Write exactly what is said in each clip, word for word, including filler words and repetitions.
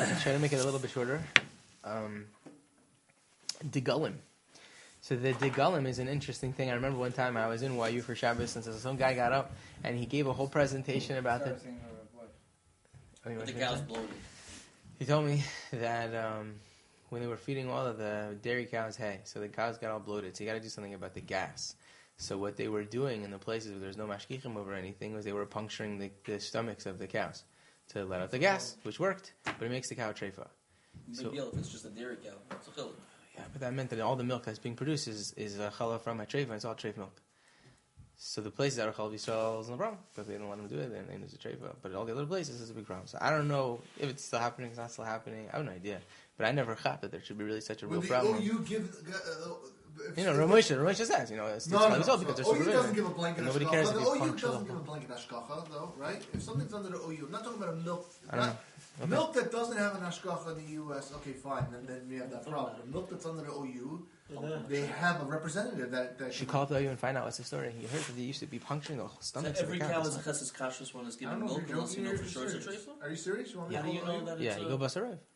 try to make it a little bit shorter. Um, Degalim. So the Degalim is an interesting thing. I remember one time I was in Y U for Shabbos, and so some guy got up and he gave a whole presentation about the. I mean, the cows bloated. He told me that um, when they were feeding all of the dairy cows hay, so the cows got all bloated. So you got to do something about the gas. So what they were doing in the places where there's no mashkichim over anything was they were puncturing the, the stomachs of the cows to let out the gas, which worked, but it makes the cow treifa. Big So, deal if it's just a dairy cow. It's a chiluk. yeah, but that meant that all the milk that's being produced is, is a challah from a treifa, and it's all treif milk. So the places that are challah Yisrael is no problem, because they don't let them do it, and they use a treifa. But all the other places is a big problem. So I don't know if it's still happening, it's not still happening. I have no idea. But I never thought that there should be really such a real the, problem. Oh, you give... Uh, You know, Ramosha, Ramosha says, you know, it's no, no, no, no. because there's O U supervision. doesn't give a blanket And nobody hashgacha. cares if The you O U punch doesn't the give a blanket hashgacha, though, right? If something's under the O U, I'm not talking about a milk. I don't not, know. Okay. Milk that doesn't have an hashgacha in the U S, okay, fine, then, then we have that problem. The milk that's under the O U, they have a representative that... that You should call up the O U and find out what's the story. You heard that they used to be puncturing the stomachs So every of the cow cows. is a chesed kashrus one is I given don't know milk if you're unless you joking know or for sure you're it's a serious. treifa? Are you serious? You want me How to do you call know O U? that Yeah, it's you a... go bust a rave.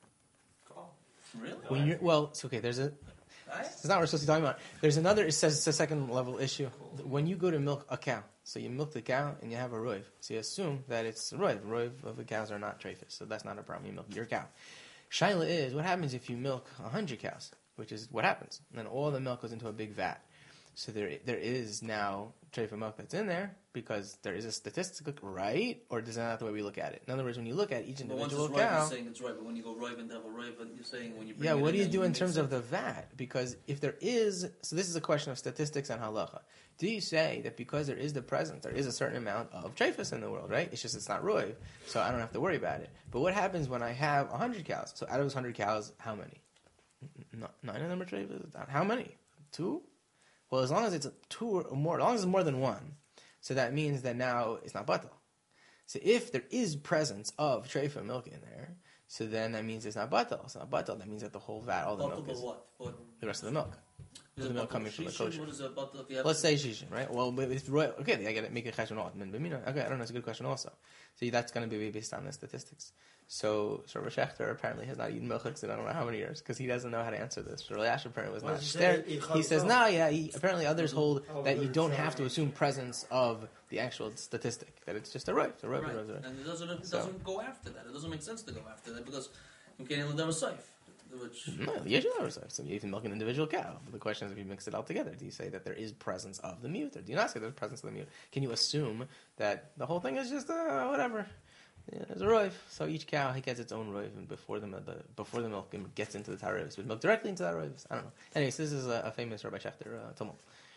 Really? When you're, well, it's okay, there's a... Right? It's not what we're supposed to be talking about. There's another, it says it's a second level issue. When you go to milk a cow, so you milk the cow and you have a roiv, so you assume that it's a roiv. Roiv of the cows are not treifus, so that's not a problem. You milk your cow. Shaila is, what happens if you milk one hundred cows, which is what happens. And then all the milk goes into a big vat. So there, there is now treifa milk that's in there because there is a statistic, right? Or is that not the way we look at it? In other words, when you look at each But once individual it's right, cow... you're saying it's right, but when you go right and have a right, you're saying when you bring Yeah, it what in, do you then do in mix terms it. of the vat? Because if there is, so this is a question of statistics and halacha. Do you say that because there is the presence, there is a certain amount of treifus in the world, right? It's just it's not roiv, so I don't have to worry about it. But what happens when I have one hundred cows? So out of those one hundred cows, how many? N- nine of them are treifus? How many? Two? Well, as long as it's two or more, as long as it's more than one, so that means that now it's not batal. So if there is presence of treifa milk in there, so then that means it's not batal. It's not batal. That means that the whole vat, all the Batal milk but is what? What? the rest of the milk. Is The it milk batal coming from the shishin? kosher. What is it batal if you have Let's say shishin, right? Well, but it's royal. Okay, I get it. Make a cheshbon out. Okay, I don't know. It's a good question also. So that's going to be based on the statistics. So, so Rav Shechter apparently has not eaten milchiks in I don't know how many years because he doesn't know how to answer this. Rav Ash apparently was What not does it there. say? He says, no, yeah. He, apparently others hold Oh, that you good. don't have to assume presence of the actual statistic. That it's just a roiv. It's a roiv. Right. a roiv, a roiv. And it doesn't, it So- doesn't go after that. It doesn't make sense to go after that because you can't even have a safe. Which No, you should never say. So you can milk an individual cow. But the question is, if you mix it all together, do you say that there is presence of the mute, or do you not say there's presence of the mute? Can you assume that the whole thing is just uh, whatever? Yeah, there's a roiv, so each cow he gets its own roiv, and before the, the before the milk gets into the taroiv, so milk directly into that roiv. I don't know. Anyways, this is a, a famous Rabbi Shechter uh, tumult.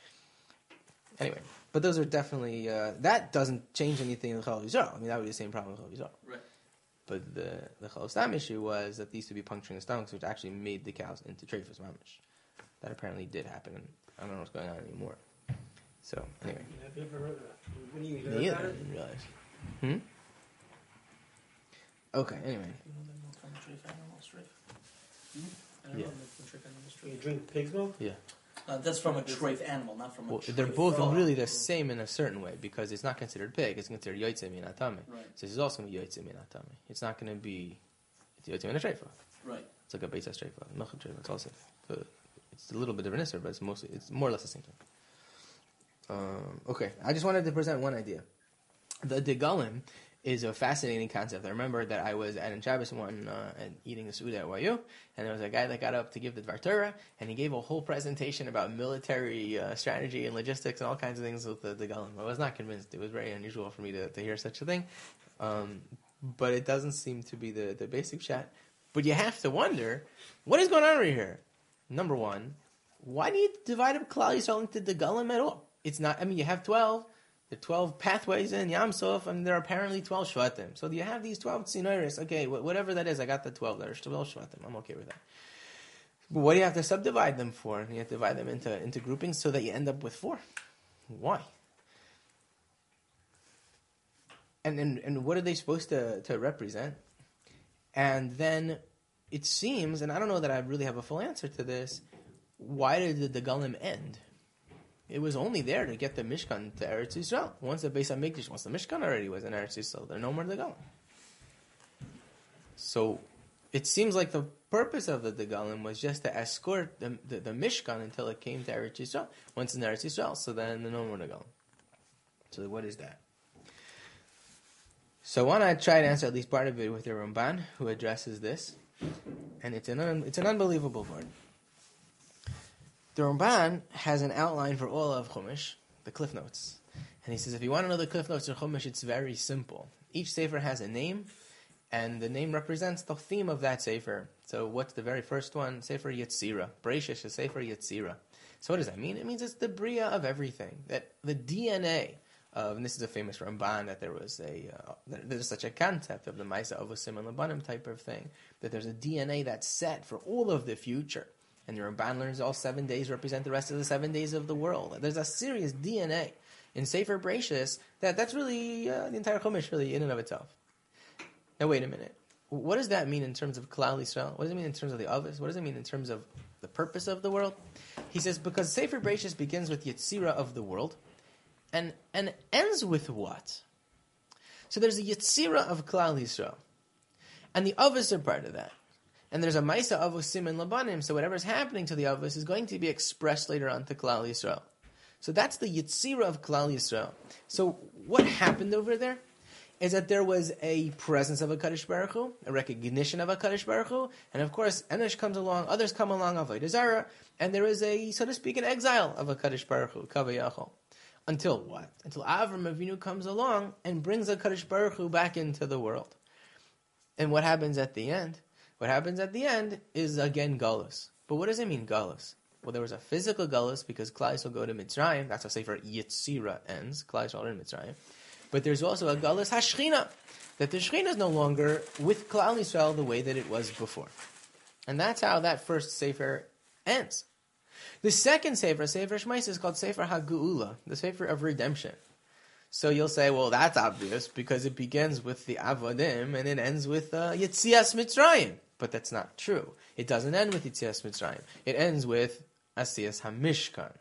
Anyway, but those are definitely uh, that doesn't change anything in the Chalav Yisrael. I mean, that would be the same problem with Chalav Yisrael. right. But the the Chalav Stam issue was that these used to be puncturing the stomachs, which actually made the cows into treifus mamish. That apparently did happen, and I don't know what's going on anymore. So anyway, Have you ever heard of that? When you heard me either. about I it? didn't realize. Hmm. Okay. Anyway, You know the milk from the treif animal straight. I don't Yeah. know the milk from the treif animal You straight. drink pig's milk? yeah. Uh, that's from a treif animal, not from a Well, treif they're both frog. really the same in a certain way because it's not considered pig; it's considered yotzei min atame. Right. So this is also going to be yotzei min atame. It's not going to be it's yotzei min treifa. Right. It's like a beitza treifa, milch treifa. It's also so it's a little bit different answer, but it's mostly it's more or less the same thing. Um, okay, I just wanted to present one idea. The degalim is a fascinating concept. I remember that I was at Shabbos one uh, and eating the Suda at Y U, and there was a guy that got up to give the Dvar Torah, and he gave a whole presentation about military uh, strategy and logistics and all kinds of things with the degalim. I was not convinced. It was very unusual for me to, to hear such a thing, um, but it doesn't seem to be the, the basic chat. But you have to wonder, what is going on over here? Number one, why do you divide up Klal Yisrael into degalim at all? It's not. I mean, you have twelve. The twelve pathways in Yam Suf, and there are apparently twelve Shvatim. So you have these twelve Tzinoris. Okay, wh- whatever that is, I got the twelve. There are twelve Shvatim. I'm okay with that. But what do you have to subdivide them for? You have to divide them into, into groupings so that you end up with four. Why? And, and and what are they supposed to, to represent? And then it seems, and I don't know that I really have a full answer to this, why did the Degalim end? It was only there to get the Mishkan to Eretz Yisrael. Once the Beis HaMikdash, once the Mishkan already was in Eretz Yisrael, there are no more Degalim. So, it seems like the purpose of the Degalim was just to escort the, the, the Mishkan until it came to Eretz Yisrael. Once in Eretz Yisrael, so then no more Degalim. So what is that? So I want to try to answer at least part of it with the Ramban, who addresses this. And it's an, un, it's an unbelievable word. The Ramban has an outline for all of Chumash, the Cliff Notes. And he says, if you want to know the Cliff Notes of Chumash, it's very simple. Each Sefer has a name, and the name represents the theme of that Sefer. So what's the very first one? Sefer Yetzirah. Bereishis is Sefer Yetzirah. So what does that mean? It means it's the Bria of everything. That the D N A of, and this is a famous Ramban, that there was a, uh, there's such a concept of the Maisa of Osim and Labanim type of thing, that there's a D N A that's set for all of the future. And the Ramban learns all seven days represent the rest of the seven days of the world. There's a serious D N A in Sefer Bereishis that that's really, uh, the entire Chumash really in and of itself. Now wait a minute. What does that mean in terms of Klal Yisrael? What does it mean in terms of the Avos? What does it mean in terms of the purpose of the world? He says, because Sefer Bereishis begins with Yetzirah of the world, and and ends with what? So there's a Yetzirah of Klal Yisrael, and the Avos are part of that. And there's a Maisa Avosim and Labanim, so whatever's happening to the Avos is going to be expressed later on to Klal Yisrael. So that's the Yetzirah of Klal Yisrael. So what happened over there is that there was a presence of a Kadosh Baruch Hu, a recognition of a Kadosh Baruch Hu, and of course, Enosh comes along, others come along, Avodah Zarah, and there is a, so to speak, an exile of a Kadosh Baruch Hu, Kavayachol. Until what? Until Avram Avinu comes along and brings a Kadosh Baruch Hu back into the world. And what happens at the end? What happens at the end is, again, Galus. But what does it mean, Galus? Well, there was a physical Galus because Klal Yisrael go to Mitzrayim. That's how Sefer Yetzirah ends. Klal Yisrael are in Mitzrayim. But there's also a Galus HaShechina, that the Shechina is no longer with Klal Yisrael the way that it was before. And that's how that first Sefer ends. The second Sefer, Sefer Shmais, is called Sefer HaGeula, the Sefer of Redemption. So you'll say, well, that's obvious because it begins with the Avodim and it ends with uh, Yetzias Mitzrayim. But that's not true. It doesn't end with Yetzias Mitzrayim. It ends with Asiyas HaMishkan.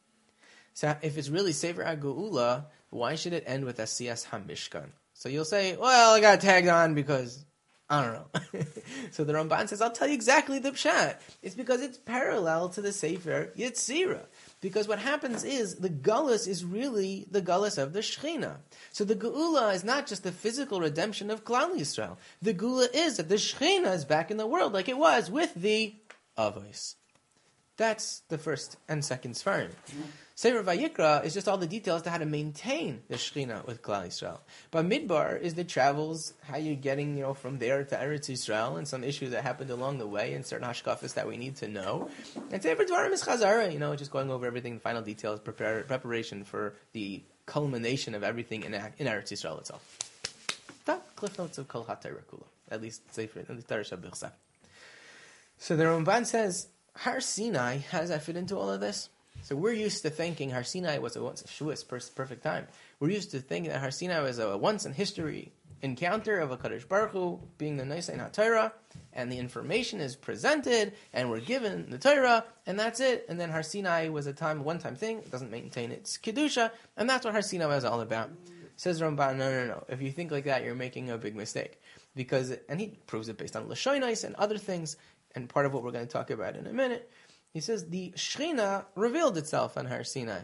So if it's really Sefer HaGeula, why should it end with Asiyas HaMishkan? So you'll say, well, I got tagged on because, I don't know. So the Ramban says, I'll tell you exactly the pshat. It's because it's parallel to the Sefer Yetzirah. Because what happens is, the Galus is really the Galus of the Shechina. So the Geula is not just the physical redemption of Klal Yisrael. The Geula is that the Shechina is back in the world like it was with the Avos. That's the first and second Sfarim. Sefer Vayikra is just all the details to how to maintain the Shechina with Klal Yisrael. But Midbar is the travels, how you're getting, you know, from there to Eretz Yisrael, and some issues that happened along the way, and certain hashkafas that we need to know. And Sefer Dvarim is Chazara, you know, just going over everything, the final details, prepare, preparation for the culmination of everything in, in Eretz Yisrael itself. That Cliff Notes of Kol HaTorah Kula, at least Sefer, at least Torah Shabbat. So the Ramban says, Har Sinai, how does that fit into all of this? So we're used to thinking Har Sinai was a once Shuas perfect time. We're used to thinking that Har Sinai was a once in history encounter of a Kadosh Baruch Hu being the Nosei HaTorah, and the information is presented, and we're given the Torah, and that's it. And then Har Sinai was a time, one time thing. It doesn't maintain its kedusha, and that's what Har Sinai was all about. Says Ramban, no, no, no. If you think like that, you're making a big mistake, because and he proves it based on Lashonos and other things, and part of what we're going to talk about in a minute. He says the Shechina revealed itself on Har Sinai,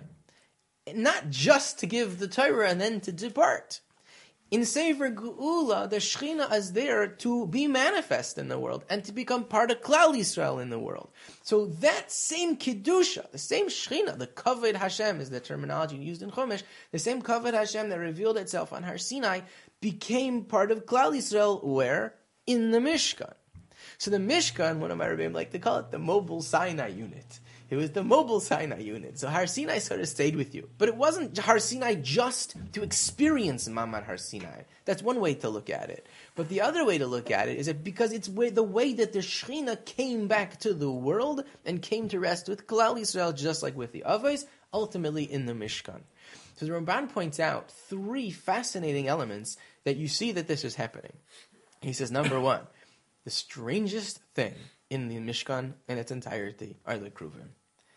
not just to give the Torah and then to depart. In Sefer Geula, the Shechina is there to be manifest in the world and to become part of Klal Yisrael in the world. So that same Kedusha, the same Shechina, the Kavod Hashem is the terminology used in Chumash, the same Kavod Hashem that revealed itself on Har Sinai became part of Klal Yisrael, where? In the Mishkan. So the Mishkan, one of my Rebbeim like to call it the mobile Sinai unit. It was the mobile Sinai unit. So Har Sinai sort of stayed with you. But it wasn't Har Sinai just to experience Mamad Har Sinai. That's one way to look at it. But the other way to look at it is that because it's the way that the Shechina came back to the world and came to rest with Klal Yisrael, just like with the Avos, ultimately in the Mishkan. So the Ramban points out three fascinating elements that you see that this is happening. He says, number one, the strangest thing in the Mishkan in its entirety are the Kruvim.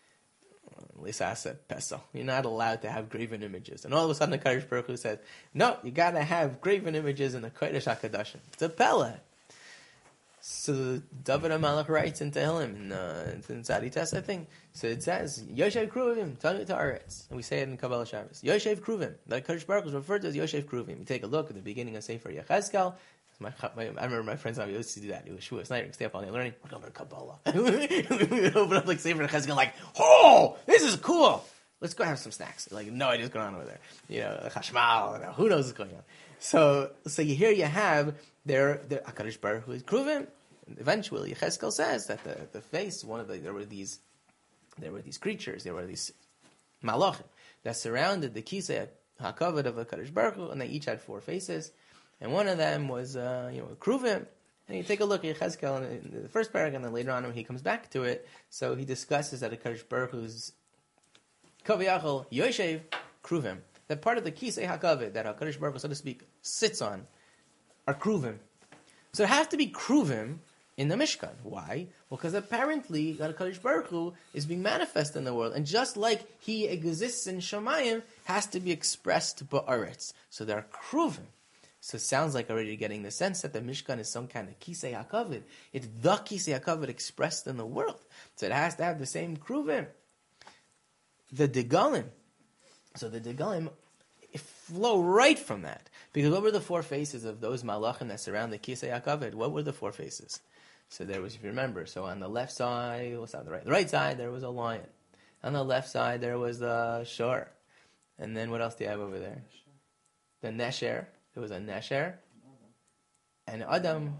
Lisasa Pesel. You're not allowed to have graven images. And all of a sudden the Kadosh Baruch Hu says, no, you got to have graven images in the Kodesh HaKadoshim. It's a Pele. So David HaMelech writes in Tehillim, in, uh, in Tzadi Tess, I think. So it says, Yoshev Kruvim, Tanu Ta'aretz. And we say it in Kabbalah Shabbos. Yoshev Kruvim. The Kadosh Baruch Hu is referred to as Yoshev Kruvim. You take a look at the beginning of Sefer Yechezkel. My, my, I remember my friends used to do that. It was Shavuos night, stay up all night learning. We're going to Kabbalah. We would open up like Sefer Yechezkel, like, oh, this is cool. Let's go have some snacks. Like, no idea what's going on over there. You know, Chashmal, who knows what's going on. So, so here you have their, their HaKadosh Baruch Hu is Kruvim. Eventually, Yechezkel says that the, the face, one of the, there were these, there were these creatures, there were these malachim that surrounded the kisei hakavod of HaKadosh Baruch Hu, and they each had four faces, and one of them was, uh, you know, Kruvim. And you take a look at Yechezkel in the first paragraph, and then later on when he comes back to it, so he discusses that HaKadosh Baruch Hu's Kaviyachol Yoshev Kruvim, that part of the kisei hakavod that HaKadosh Baruch Hu, so to speak, sits on, are Kruvim. So it has to be Kruvim in the Mishkan. Why? Well, because apparently God HaKadosh Baruch Hu is being manifest in the world, and just like He exists in Shamayim, has to be expressed ba'aretz. So there are Kruvim. So it sounds like already getting the sense that the Mishkan is some kind of Kisei HaKavod. It's the Kisei HaKavod expressed in the world. So it has to have the same Kruvim. The Degalim. So the Degalim flow right from that. Because what were the four faces of those malachim that surround the Kisei HaKavod? What were the four faces? So there was, if you remember, so on the left side, what's on the right? The right side, there was a lion. On the left side, there was the shor. And then what else do you have over there? The nesher. There was a nesher. And Adam.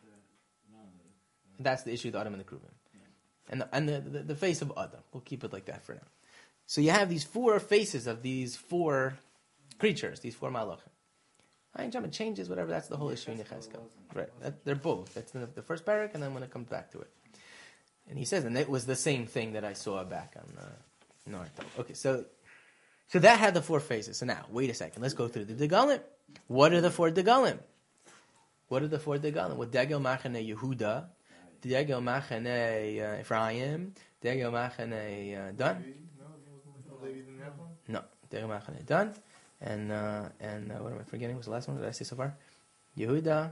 That's the issue with Adam and the Kruvim. And, the, and the, the, the face of Adam. We'll keep it like that for now. So you have these four faces of these four creatures, these four malachim. I ain't jumping changes, whatever, that's the whole issue in Yechezkel. Right. That, they're both. That's in the, the first parak, and then when it comes back to it. And he says, and it was the same thing that I saw back on the North. Okay, so so that had the four faces. So now, wait a second, let's go through the Degalim. What are the four Degalim? What are the four Degalim? What Degel Machane Yehuda, Degel Machane uh, Ephraim, Degel Machane uh, Dan. No, Degel Machane Dan. And uh, and uh, what am I forgetting? What's the last one that I say so far? Yehuda,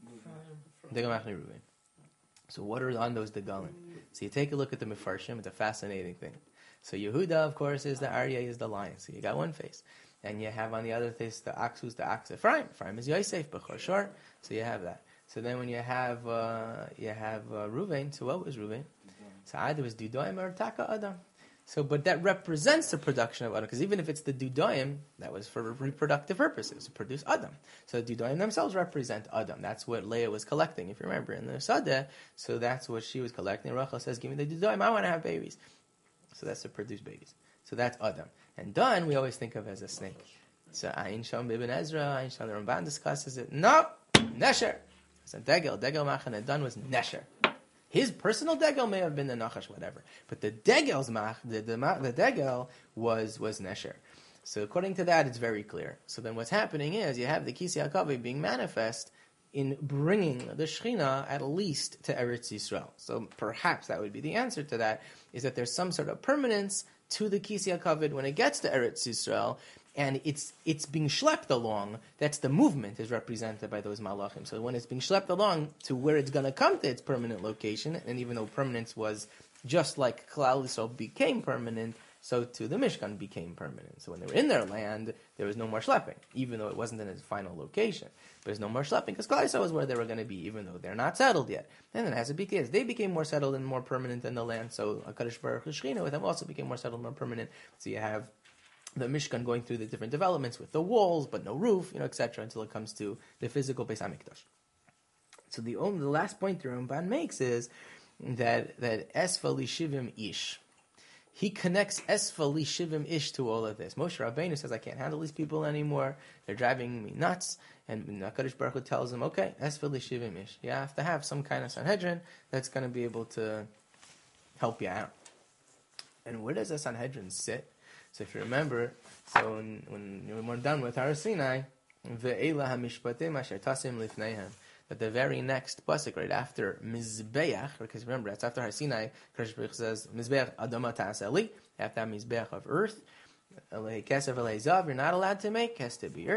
Degel Machane Reuven. So what are on those Degalim? So you take a look at the Mefarshim. It's a fascinating thing. So Yehuda, of course, is the Aryeh, is the lion. So you got one face. And you have on the other face the ox, who's the ox Ephraim. Ephraim is Yosef, Bechor Shor. So you have that. So then when you have uh, you have uh, Reuven, so what was Reuven? So either was Dudoim or Taka Adam. So, but that represents the production of Adam, because even if it's the Dudoim, that was for reproductive purposes, to produce Adam. So the Dudoim themselves represent Adam. That's what Leah was collecting, if you remember, in the Sadeh. So that's what she was collecting. Rachel says, give me the Dudoim, I want to have babies. So that's to produce babies. So that's Adam. And Dan, we always think of as a snake. So Ayin Sham Ibn Ezra, Ayin Sham the Ramban discusses it. No, Nesher. So Degel, Degel Machan, and Dan was Nesher. His personal Degel may have been the Nachash, whatever. But the Degel's mach, the, the, the Degel was, was Nesher. So according to that, it's very clear. So then what's happening is you have the Kisei HaKavod being manifest in bringing the Shechina at least to Eretz Yisrael. So perhaps that would be the answer to that, is that there's some sort of permanence to the Kisei HaKavod when it gets to Eretz Yisrael, and it's it's being schlepped along. That's the movement is represented by those malachim. So when it's being schlepped along to where it's going to come to its permanent location, and even though permanence was just like Klal Yisrael became permanent, so too the Mishkan became permanent. So when they were in their land, there was no more schlepping, even though it wasn't in its final location. There's no more schlepping, because Klal Yisrael was where they were going to be, even though they're not settled yet. And then as it became, as they became more settled and more permanent in the land, so HaKadosh Baruch Hu Shechina with them also became more settled and more permanent. So you have the Mishkan going through the different developments with the walls, but no roof, you know, et cetera, until it comes to the physical Beis HaMikdash. So the only the last point the Ramban makes is that that Esfa Lishivim Ish. He connects Esfa Lishivim Ish to all of this. Moshe Rabbeinu says, I can't handle these people anymore. They're driving me nuts. And HaKadosh Baruch Hu tells him, okay, Esfa Lishivim Ish. You have to have some kind of Sanhedrin that's going to be able to help you out. And where does the Sanhedrin sit? So if you remember, so when, when we're done with Har Sinai, Ve'ela HaMishpatim Asher Tasim Lifneihem, that the very next pasuk right after Mizbeach, because remember that's after Har Sinai, Kadosh Baruch Hu says Mizbeach Adama Ta'aseli, you have to have Mizbeach of earth, Kesef Elei Zav, you're not allowed to make, has to be earth.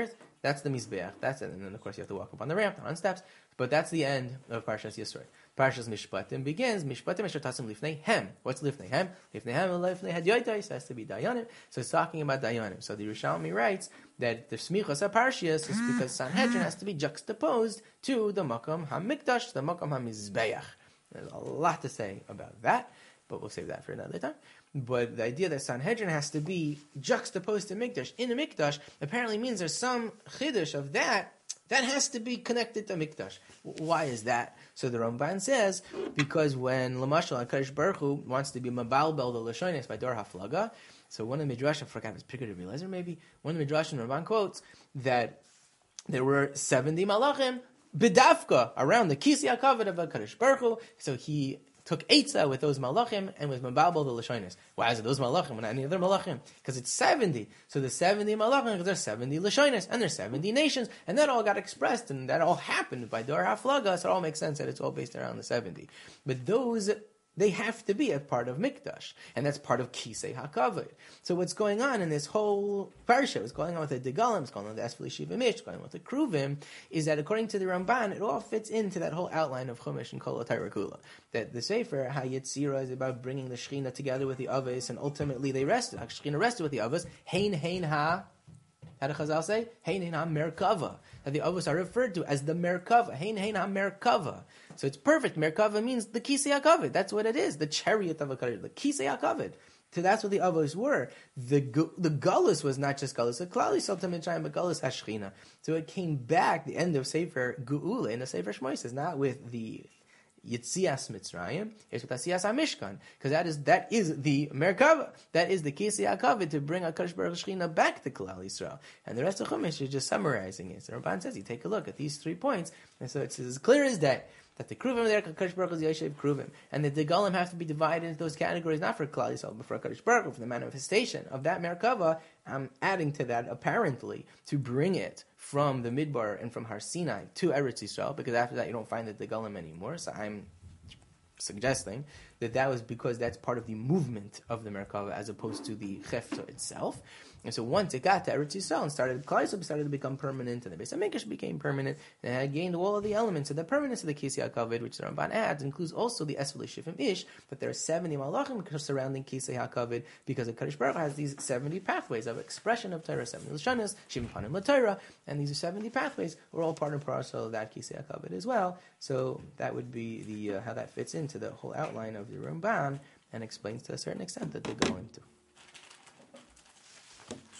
That's the Mizbeach. That's it. And then, of course, you have to walk up on the ramp, not on steps. But that's the end of Parshas Yisro. Parshas Mishpatim begins, Mishpatim Asher Tasim Lifnei Hem. What's Lifnei Hem? Lifnei Hem and Lifnei Hadyotais. Has to be Dayanim. So it's talking about Dayanim. So the Yerushalmi writes that the Smichos HaParshias is because Sanhedrin has to be juxtaposed to the Makam HaMikdash, the Makam HaMizbeach. There's a lot to say about that, but we'll save that for another time. But the idea that Sanhedrin has to be juxtaposed to Mikdash in the Mikdash apparently means there's some chiddush of that that has to be connected to Mikdash. Why is that? So the Ramban says, because when Lamashal HaKadosh Baruch Hu wants to be Mabalbel the Lashonis by Dor HaFlaga, so one of the Midrashim, I forgot if it's Pirkei Rabbi Eliezer maybe, one of the Midrashim, Ramban quotes that there were seventy Malachim bidavka around the Kisi HaKavod of HaKadosh Baruch Hu, so he took Eitzah with those malachim and was mababel the lashonis. Why is it those malachim and not any other malachim? Because it's seventy. So the seventy malachim, because there's seventy lashonis and there's seventy nations, and that all got expressed and that all happened by Dor HaFlaga. So it all makes sense that it's all based around the seventy. But those, they have to be a part of Mikdash, and that's part of Kisei HaKavod. So what's going on in this whole parsha, what's going on with the Degalim, what's going on with the Esfali Shiva Mish, what's going on with the Kruvim, is that according to the Ramban, it all fits into that whole outline of Chumash and Kol HaTorah Kula. That the Sefer, HaYetzira, is about bringing the Shechina together with the Avos, and ultimately they rested. Shechina rested with the Avos. Hein Hein Ha, how did Chazal say? Hein Hein Ha Merkava. That the Avos are referred to as the Merkava. Hein Hein Ha Merkava. So it's perfect. Merkava means the Kisei HaKavod. That's what it is. The chariot of HaKadosh. The Kisei HaKavod. So that's what the Avos were. The the Gullus was not just Gullus of Klal Yisrael to Mitzrayim, but Gullus HaShechina. So it came back, the end of Sefer Geula, in the Sefer Shmoyses, not with the Yitzias Mitzrayim, it's with Asiyas HaMishkan, because that is that is the Merkava, that is the Kisei HaKavod to bring HaKadosh Baruch Hu Shechina back to Klal Yisrael. And the rest of Chumash is just summarizing it. So Ramban says, you take a look at these three points, and so it's as clear as day that the Kruvim are there, HaKadosh Baruch Hu is Yoshev Kruvim, and the Degalim have to be divided into those categories, not for Klal Yisrael, but for HaKadosh Baruch Hu, for the manifestation of that Merkava. I'm adding to that, apparently, to bring it from the Midbar and from Har Sinai to Eretz Yisrael, because after that you don't find the Degalim anymore, so I'm suggesting that that was because that's part of the movement of the Merkava as opposed to the Chefta itself. And so once it got to Eretz Yisrael and started, Klal Yisrael started to become permanent, and the Beis HaMikdash became permanent, and it had gained all of the elements of the permanence of the Kisei HaKavod, which the Ramban adds, includes also the Esfali Shifim Ish, but there are seventy malachim surrounding Kisei HaKavod, because the Kadosh Baruch Hu has these seventy pathways of expression of Torah, seventy Lashonos, Shivim Panim LaTorah, and these seventy pathways were all part and parcel of that Kisei HaKavod as well. So that would be the uh, how that fits into the whole outline of the Ramban, and explains to a certain extent that they're going to.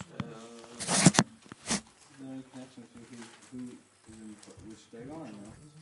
No connection to who, who, which they are now.